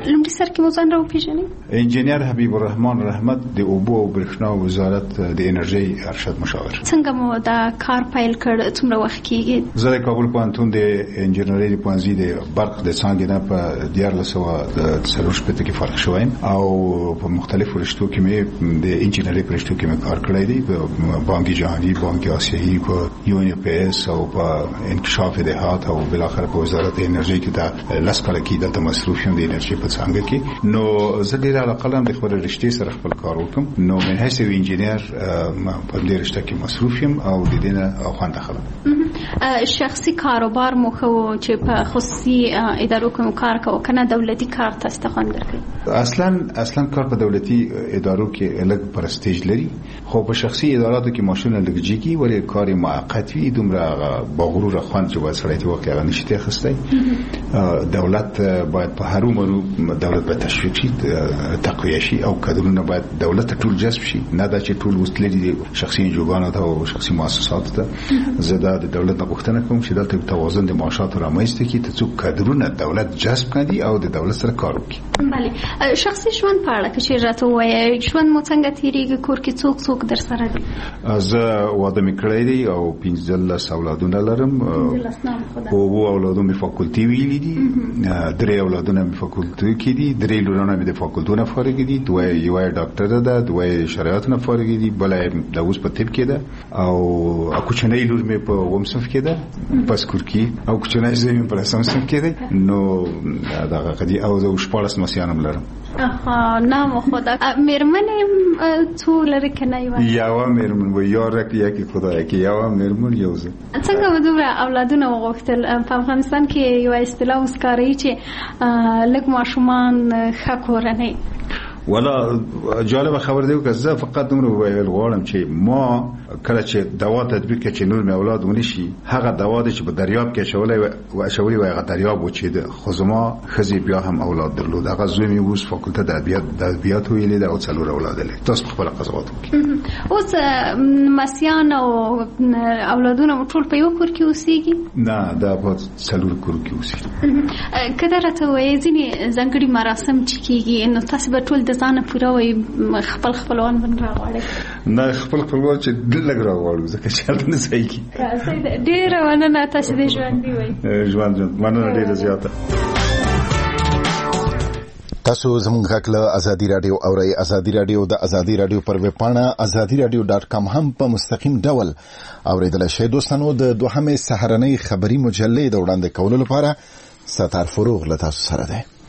لومړي سر کې موضوع راوپېژنئ. انجینر حبیب الرحمن رحمت د اوبو او برېښنا وزارت د انرژي ارشد مشاور. څنګه مو دا کار پیل کړ؟ څومره وخت کېږي؟ زه د کابل پوهنتون د انجینرۍ د پوهنځي د برق د څانګې نه په 1940 کې فارغ شوم او په مختلفو رشتو کې مې د انجینرۍ په رشتو کې مې کار کړی دی، په بانک جهانی، بانک آسیایی، په یو ان پی اس او په انکشاف دهات او بالاخره په وزارت انرژي کې دا لاس کال کې د مصرف د انرژي په څانګه کې. نو زه ډیر علاقه لرم د خپل رشتې سره خپل کار وکم. نو من حیث انجینر په دې رشته کې مصروف یم او د دې نه خوند اخلم. شخصي کاروبار مو خو چې په خصوصي ادارو کې کار کوو کنه دولتي کار تاسو ته خوند درکوي؟ اصلا کار په دولتي ادارو کې الګ پرستیج لري، خو په شخصي اداراتو کې ماشونه لګجیږي ولې کار موقت وي، دومره باغرور خوند چې وایي سړی ته واقعا نشته خسته. دولت باید په هر عمر دولت به تشویق شي، تقویه شي او کادرونه باید دولت ټول جذب شي، نه دا چې ټول وستلي شخصي انجوګانو ته او شخصي مؤسساتو ته. زه دا د دولت نه غوښتنه کوم چې دلته توازن د معاشاتو رامنځته کړي ته څو کادرونه دولت جذب کړي او د دولت سره کار وکړي. بله، شخصي ژوند په اړه چې راته وایي ژوند مو څنګه تیریږي؟ کور کې څوک در سره دي؟ زه واده مې کړی دی او 15 اولادونه لرم. او اولادونه مې فاکولټي ویلي دي، 3 اولادونه مې فاکولټي کې دي، 3 لورونه مې د فاکولټو نه فارغ دي، یو ډاکټر ده، دوی شریعت نه فارغ دي، بل د اوس په طب کې ده او کوچنۍ لور مې په اوم صف کې ده پس کور کې، او کوچنۍ زوی مې په سم صف کې ده. نو دا غدي او زه 14 مسیانم لرم. نه مو خدا مېرمنې څو لري کنه؟ یو مېرمن و یا رکیه کې خدای کې یو مېرمن یو زه. څنګه به دومره اولادونه وغوښتل؟ په افغانستان کې یو اصطلاح وسکاري چې لږ ماشومان ښه کورنۍ. ولا جالب خبر دی که زه فقط دومره ویل غواړم چې ما کله چې دوا تطبیق کړي چې نور مې اولاد ونشي، هغه دوا چې په دریاب کې شولې و هغه دریاب و چې خو زما خزي بیا هم اولاد درلود. هغه زوی مې اوس فاکولټه د ادبیات ویلې او 4 اولاد لري. تاسو خپل قضاوت وکړئ. اوس مسیان او اولادونه ټول په یو کور کې اوسېږي؟ نه، دا په 4 کور کې اوسېږي. کله راته وایي ځینې ځانګړي مراسم چې کېږي نو تاسو به ټول د ځانه پوره وایي خپل خپلوان باندې راغواړئ؟ نه، خپل خپلوان چې لږ راغواړو ځکه چې هلته نه صحیح کېږي. ډېره مننه، تاسو دې ژوندي وایي. ژوند مننه ډېره زیاته. تاسو زموږ غږ له ازادي رادیو اورئ. ازادي رادیو د ازادي رادیو پر ویب پاڼه azadiradio.com هم په مستقیم ډول اوریدل شئ. دوستانو، د دوهمې سهارنۍ خبري مجلې د وړاندې کولو لپاره ستار فروغ له تاسو سره ده.